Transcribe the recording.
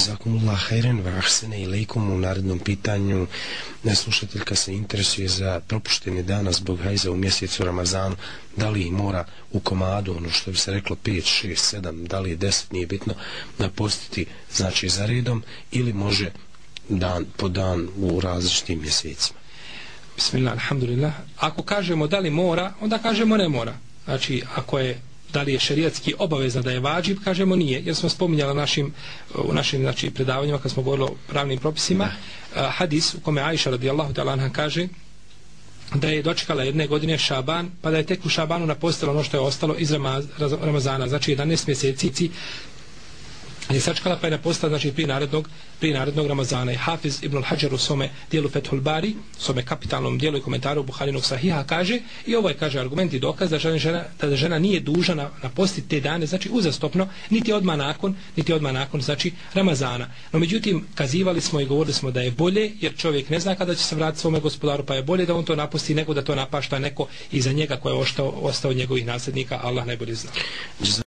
Jazakumullah hajren wa ahsene ilejkum. U narednom pitanju slušateljka se interesuje za propušteni dana zbog hajza u mjesecu Ramazanu. Da li mora u komadu, ono što bi se reklo 5, 6, 7, da li je 10, nije bitno, napostiti znači za redom, ili može dan po dan u različitim mjesecima. Bismillah, alhamdulillah. Ako kažemo da li mora, onda kažemo ne mora. Znači, ako je da li je šerijatski obavezno da je vađib, kažemo nije, jer smo spominjali u našim znači, predavanjima kad smo govorili o pravnim propisima hadis u kome Aisha radijallahu ta'ala anha kaže da je dočekala jedne godine Šaban, pa da je tek u Šabanu napostila ono što je ostalo iz Ramazana, znači 11 mjeseci je sačkala, pa je napostila znači prije narednog Ramazana. I Hafiz ibn al-Hajar u svome dijelu Fethul Bari, u svome kapitalnom dijelu i komentaru Buharinog Sahiha kaže, i ovo je kaže argument i dokaz da žena nije dužna napostiti te dane, znači uzastopno, niti odmah nakon znači Ramazana. No međutim, kazivali smo i govorili smo da je bolje, jer čovjek ne zna kada će se vratiti svome gospodaru, pa je bolje da on to naposti nego da to napašta neko iza njega ko je ostao od njegovih nasljednika, Allah najbolje zna.